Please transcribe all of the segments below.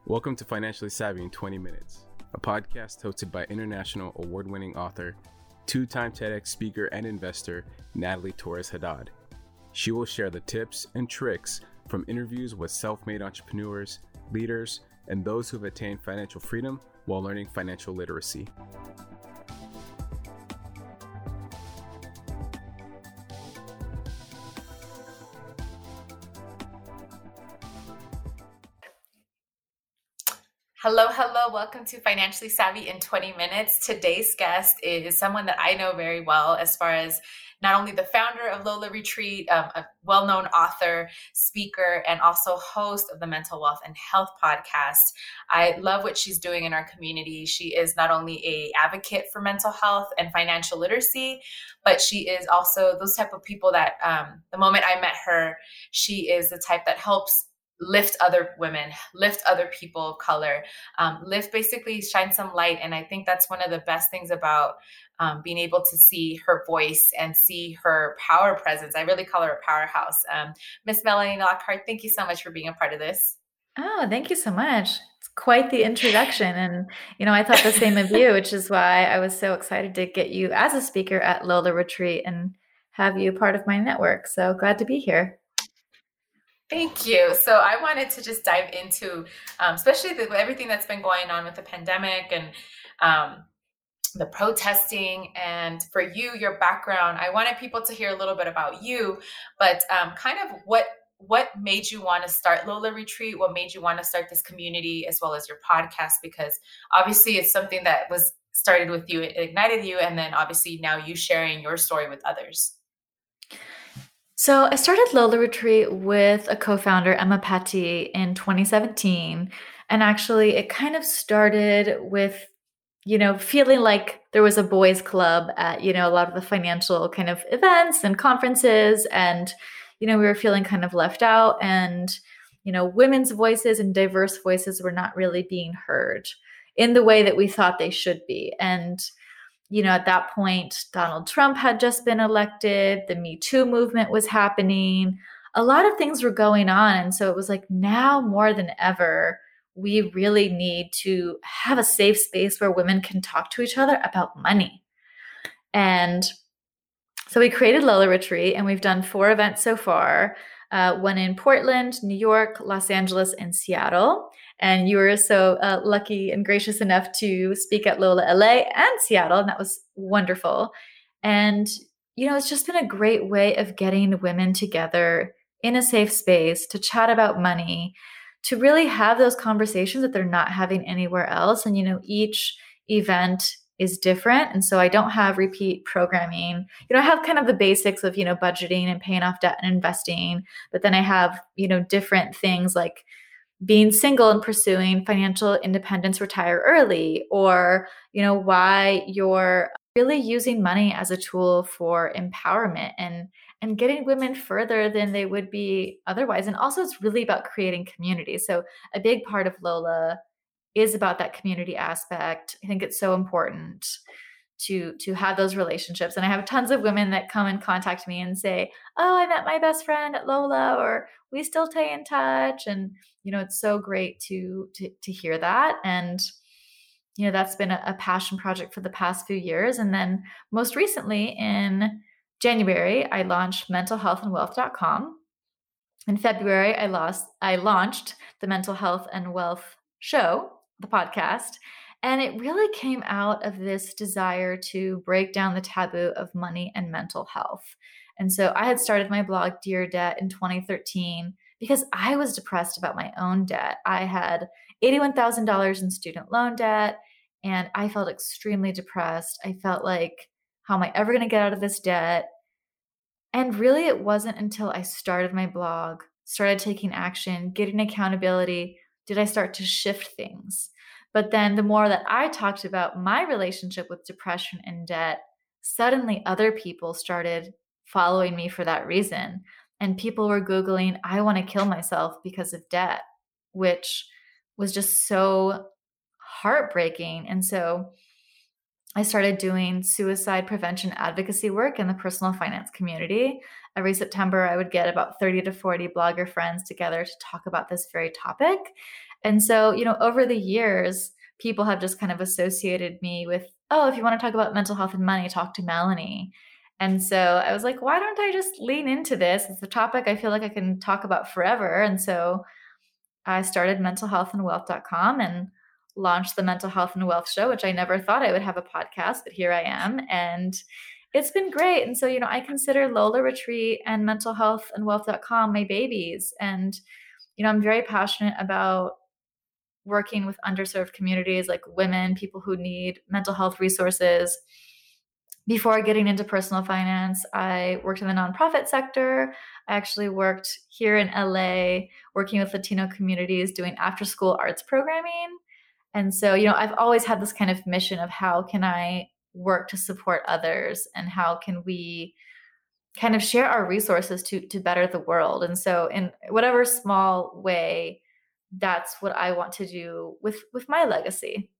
Welcome to Financially Savvy in 20 Minutes, a podcast hosted by international award-winning author, two-time TEDx speaker and investor, Natalie Torres Haddad. She will share the tips and tricks from interviews with self-made entrepreneurs, leaders, and those who have attained financial freedom while learning financial literacy. Hello. Welcome to Financially Savvy in 20 Minutes. Today's guest is someone that I know very well as far as not only the founder of Lola Retreat, a well-known author, speaker, and also host of the Mental Wealth and Health podcast. I love what she's doing in our community. She is not only an advocate for mental health and financial literacy, but she is also those type of people that the moment I met her, she is the type that helps lift other women, lift other people of color, basically shine some light. And I think that's one of the best things about being able to see her voice and see her power presence. I really call her a powerhouse. Miss Melanie Lockhart, thank you so much for being a part of this. Oh, thank you so much. It's quite the introduction. And, I thought the same of you, which is why I was so excited to get you as a speaker at Lola Retreat and have you part of my network. So glad to be here. Thank you. So I wanted to just dive into, especially everything that's been going on with the pandemic and the protesting, and for you, your background. I wanted people to hear a little bit about you, but kind of what made you want to start Lola Retreat? What made you want to start this community as well as your podcast? Because obviously it's something that was started with you, it ignited you, and then obviously now you sharing your story with others. So I started Lola Retreat with a co-founder, Emma Petty, in 2017. And actually it kind of started with, feeling like there was a boys club at, a lot of the financial kind of events and conferences. And, we were feeling kind of left out, and, women's voices and diverse voices were not really being heard in the way that we thought they should be. And at that point, Donald Trump had just been elected. The Me Too movement was happening. A lot of things were going on. And so it was like, now more than ever, we really need to have a safe space where women can talk to each other about money. And so we created Lola Retreat, and we've done 4 events so far. One in Portland, New York, Los Angeles, and Seattle. And you were so lucky and gracious enough to speak at Lola LA and Seattle, and that was wonderful. And, it's just been a great way of getting women together in a safe space to chat about money, to really have those conversations that they're not having anywhere else. And, each event is different. And so I don't have repeat programming. I have kind of the basics of, budgeting and paying off debt and investing. But then I have, different things like being single and pursuing financial independence, retire early, or, why you're really using money as a tool for empowerment and getting women further than they would be otherwise. And also it's really about creating community. So a big part of Lola is about that community aspect. I think it's so important to have those relationships. And I have tons of women that come and contact me and say, oh, I met my best friend at Lola, or we still stay in touch. And, it's so great to hear that. And, that's been a passion project for the past few years. And then most recently in January, I launched mentalhealthandwealth.com. In February, I launched the Mental Health and Wealth Show, the podcast. And it really came out of this desire to break down the taboo of money and mental health. And so I had started my blog, Dear Debt, in 2013 because I was depressed about my own debt. I had $81,000 in student loan debt, and I felt extremely depressed. I felt like, how am I ever going to get out of this debt? And really, it wasn't until I started my blog, started taking action, getting accountability, did I start to shift things. But then the more that I talked about my relationship with depression and debt, suddenly other people started following me for that reason. And people were Googling, I want to kill myself because of debt, which was just so heartbreaking. And so I started doing suicide prevention advocacy work in the personal finance community. Every September, I would get about 30 to 40 blogger friends together to talk about this very topic. And so, over the years, people have just kind of associated me with, oh, if you want to talk about mental health and money, talk to Melanie. And so I was like, why don't I just lean into this? It's a topic I feel like I can talk about forever. And so I started mentalhealthandwealth.com and launched the Mental Health and Wealth Show, which I never thought I would have a podcast, but here I am. And it's been great. And so, I consider Lola Retreat and mentalhealthandwealth.com my babies. And, I'm very passionate about working with underserved communities like women, people who need mental health resources. Before getting into personal finance, I worked in the nonprofit sector. I actually worked here in LA, working with Latino communities, doing after-school arts programming. And so, I've always had this kind of mission of how can I work to support others and how can we kind of share our resources to better the world. And so in whatever small way, that's what I want to do with my legacy.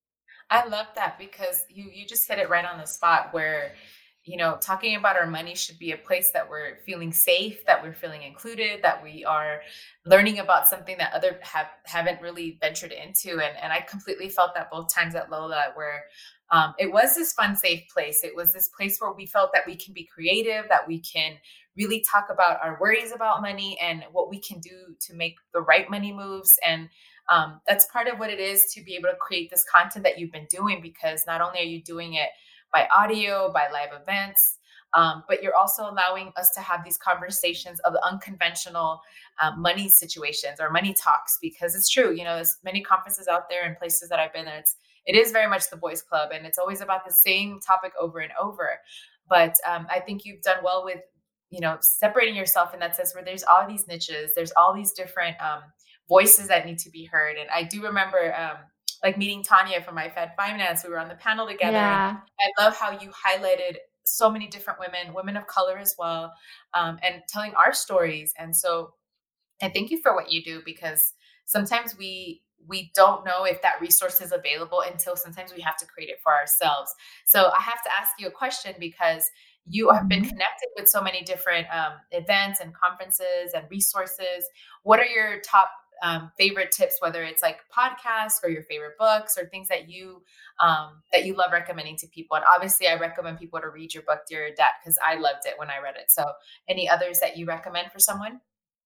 I love that because you just hit it right on the spot where, talking about our money should be a place that we're feeling safe, that we're feeling included, that we are learning about something that others haven't really ventured into. And I completely felt that both times at Lola, where it was this fun, safe place. It was this place where we felt that we can be creative, that we can really talk about our worries about money and what we can do to make the right money moves. And that's part of what it is to be able to create this content that you've been doing, because not only are you doing it by audio, by live events, but you're also allowing us to have these conversations of the unconventional money situations or money talks, because it's true, there's many conferences out there and places that I've been there. It is very much the boys club and it's always about the same topic over and over. But I think you've done well with, separating yourself in that sense where there's all these niches, there's all these different voices that need to be heard. And I do remember like meeting Tanya from My Fed Finance. We were on the panel together. Yeah. And I love how you highlighted so many different women of color as well, and telling our stories. And so I thank you for what you do, because sometimes we don't know if that resource is available until sometimes we have to create it for ourselves. So I have to ask you a question, because you have been connected with so many different events and conferences and resources. What are your top favorite tips, whether it's like podcasts or your favorite books or things that you love recommending to people? And obviously I recommend people to read your book, Dear Debt, because I loved it when I read it. So any others that you recommend for someone?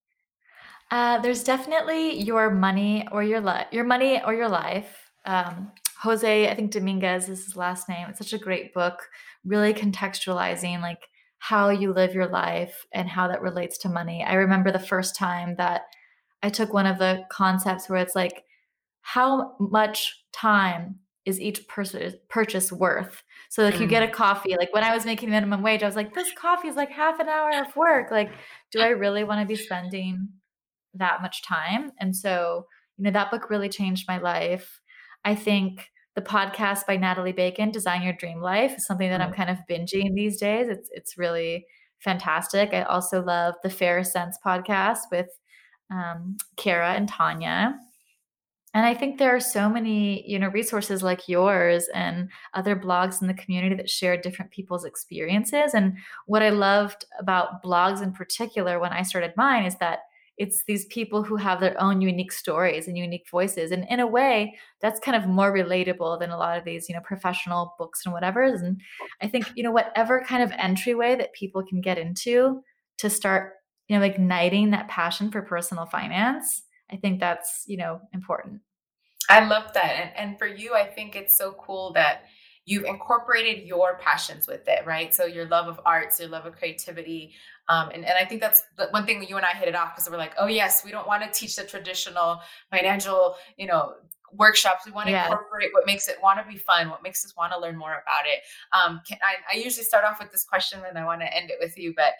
There's definitely Your Money or Your Life. Jose, I think Dominguez is his last name. It's such a great book, really contextualizing like how you live your life and how that relates to money. I remember the first time that I took one of the concepts where it's like, how much time is each purchase worth? So like you get a coffee, like when I was making minimum wage, I was like, this coffee is like half an hour of work. Like, do I really want to be spending that much time? And so, that book really changed my life. I think the podcast by Natalie Bacon, Design Your Dream Life, is something that I'm kind of binging these days. It's really fantastic. I also love the Fair Sense podcast with Kara and Tanya. And I think there are so many, resources like yours and other blogs in the community that share different people's experiences. And what I loved about blogs in particular when I started mine is that it's these people who have their own unique stories and unique voices. And in a way, that's kind of more relatable than a lot of these, professional books and whatever. And I think, whatever kind of entryway that people can get into to start, igniting that passion for personal finance, I think that's, important. I love that. And for you, I think it's so cool that you've incorporated your passions with it, right? So your love of arts, your love of creativity. And I think that's the one thing you and I hit it off, because we're like, oh yes, we don't want to teach the traditional financial, workshops. We want to incorporate what makes it want to be fun, what makes us want to learn more about it. I usually start off with this question and I want to end it with you, but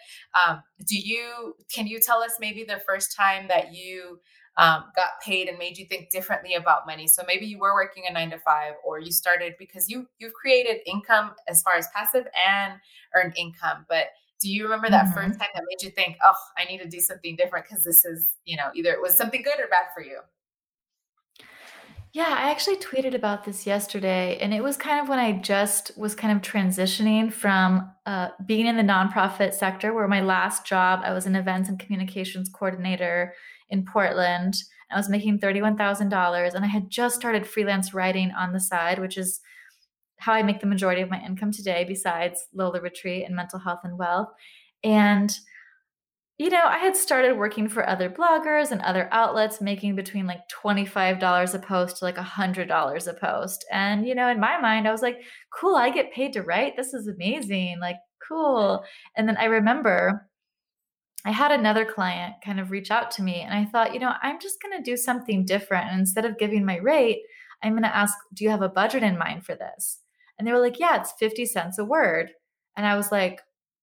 can you tell us maybe the first time that you got paid and made you think differently about money? So maybe you were working a 9-to-5, or you started because you've created income as far as passive and earned income. But do you remember that first time that made you think, oh, I need to do something different because this is, either it was something good or bad for you? Yeah, I actually tweeted about this yesterday, and it was kind of when I just was kind of transitioning from being in the nonprofit sector, where my last job, I was an events and communications coordinator in Portland. I was making $31,000 and I had just started freelance writing on the side, which is how I make the majority of my income today, besides Lola Retreat and mental health and wealth. And I had started working for other bloggers and other outlets, making between like $25 a post to like $100 a post. And, in my mind, I was like, cool, I get paid to write. This is amazing. Like, cool. And then I remember I had another client kind of reach out to me, and I thought, I'm just going to do something different. And instead of giving my rate, I'm going to ask, do you have a budget in mind for this? And they were like, yeah, it's 50 cents a word. And I was like,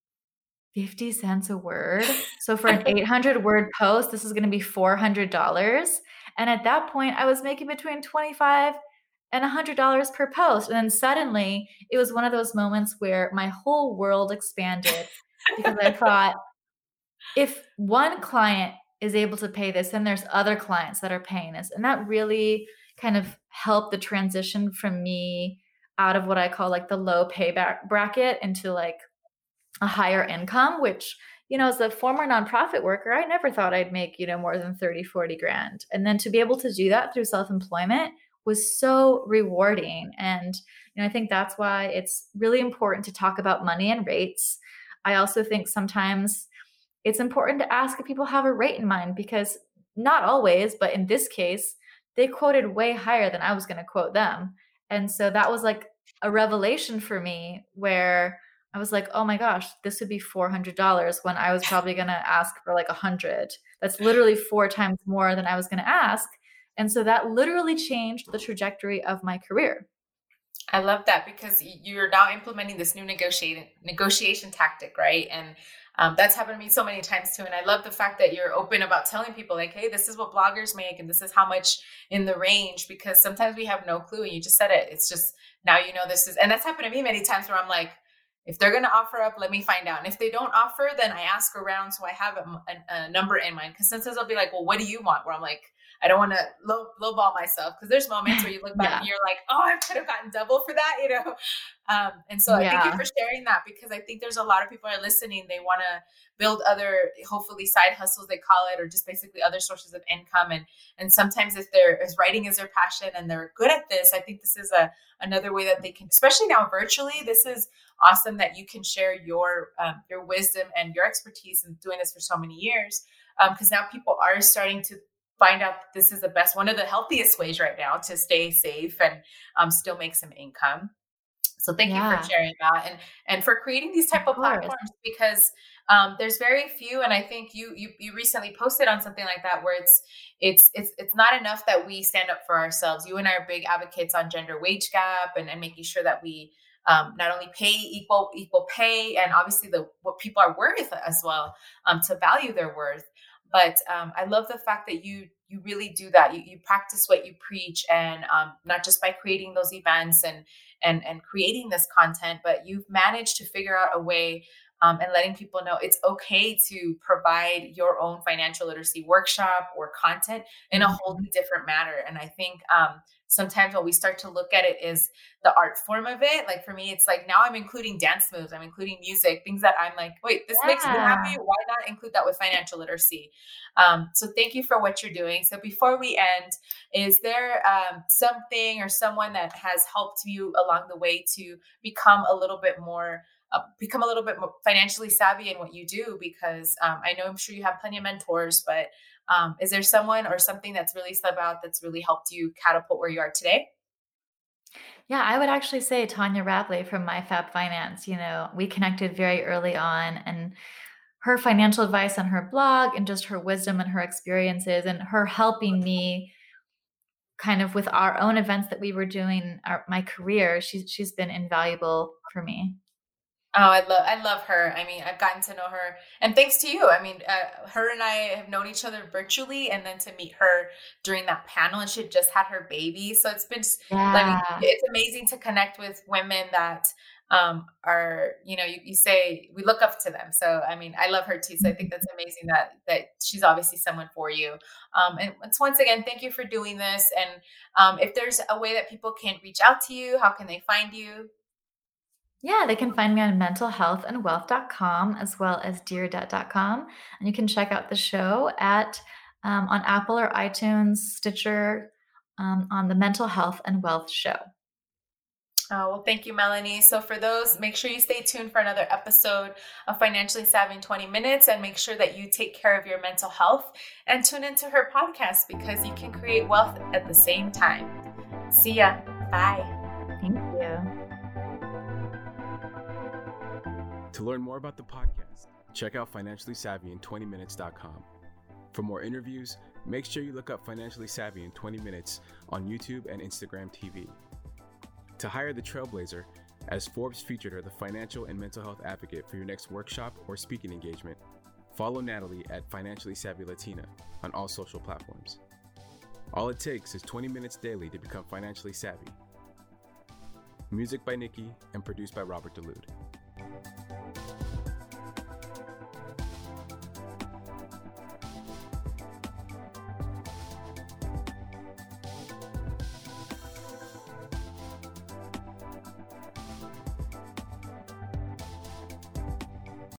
50 cents a word. So for an 800 word post, this is going to be $400. And at that point, I was making between $25 and $100 per post. And then suddenly it was one of those moments where my whole world expanded because I thought, if one client is able to pay this, then there's other clients that are paying this. And that really kind of helped the transition from me out of what I call like the low payback bracket into like a higher income, which, as a former nonprofit worker, I never thought I'd make, more than 30, 40 grand. And then to be able to do that through self-employment was so rewarding. And, I think that's why it's really important to talk about money and rates. I also think sometimes it's important to ask if people have a rate in mind, because not always, but in this case, they quoted way higher than I was going to quote them. And so that was like a revelation for me where I was like, oh my gosh, this would be $400 when I was probably going to ask for like 100. That's literally 4 times more than I was going to ask. And so that literally changed the trajectory of my career. I love that, because you're now implementing this new negotiation tactic, right? And that's happened to me so many times too. And I love the fact that you're open about telling people like, hey, this is what bloggers make and this is how much in the range, because sometimes we have no clue. And you just said it. It's just, now this is, and that's happened to me many times where I'm like, if they're going to offer up, let me find out. And if they don't offer, then I ask around. So I have a number in mind. Because sometimes I'll be like, well, what do you want? Where I'm like, I don't want to lowball myself. Because there's moments where you look back and you're like, oh, I could have gotten double for that, And so I thank you for sharing that, because I think there's a lot of people are listening. They want to build other, hopefully side hustles, they call it, or just basically other sources of income. And sometimes if writing is their passion and they're good at this, I think this is another way that they can, especially now virtually, this is awesome that you can share your wisdom and your expertise in doing this for so many years. Because now people are starting to find out that this is the best, one of the healthiest ways right now to stay safe and still make some income. So thank you for sharing that and for creating these type of platforms, because there's very few. And I think you recently posted on something like that, where it's not enough that we stand up for ourselves. You and I are big advocates on gender wage gap and making sure that we not only pay equal pay, and obviously what people are worth as well, to value their worth. But I love the fact that you really do that. You practice what you preach, and not just by creating those events and creating this content, but you've managed to figure out a way and letting people know it's okay to provide your own financial literacy workshop or content in a wholly different manner. And I think sometimes when we start to look at it is the art form of it. Like for me, it's like now I'm including dance moves, I'm including music, things that I'm like, wait, this makes me happy. Why not include that with financial literacy? So thank you for what you're doing. So before we end, is there something or someone that has helped you along the way to become a little bit more financially savvy in what you do? Because I'm sure you have plenty of mentors, but is there someone or something that's really stood out that's really helped you catapult where you are today? Yeah, I would actually say Tanya Rapley from MyFab Finance. We connected very early on, and her financial advice on her blog and just her wisdom and her experiences and her helping me kind of with our own events that we were doing, my career, she's been invaluable for me. Oh, I love her. I mean, I've gotten to know her, and thanks to you. I mean, her and I have known each other virtually, and then to meet her during that panel, and she had just had her baby. So it's been, it's amazing to connect with women that are, you say we look up to them. So, I mean, I love her too. So I think that's amazing that she's obviously someone for you. And once again, thank you for doing this. And if there's a way that people can reach out to you, how can they find you? Yeah, they can find me on mentalhealthandwealth.com as well as deardebt.com. And you can check out the show at on Apple or iTunes, Stitcher, on the Mental Health and Wealth Show. Oh, well, thank you, Melanie. So for those, make sure you stay tuned for another episode of Financially Savvy in 20 Minutes, and make sure that you take care of your mental health and tune into her podcast, because you can create wealth at the same time. See ya. Bye. Thank you. To learn more about the podcast, check out financiallysavvyin20minutes.com. For more interviews, make sure you look up Financially Savvy in 20 Minutes on YouTube and Instagram TV. To hire the Trailblazer, as Forbes featured her the financial and mental health advocate for your next workshop or speaking engagement, follow Natalie at Financially Savvy Latina on all social platforms. All it takes is 20 minutes daily to become financially savvy. Music by Nikki and produced by Robert DeLude.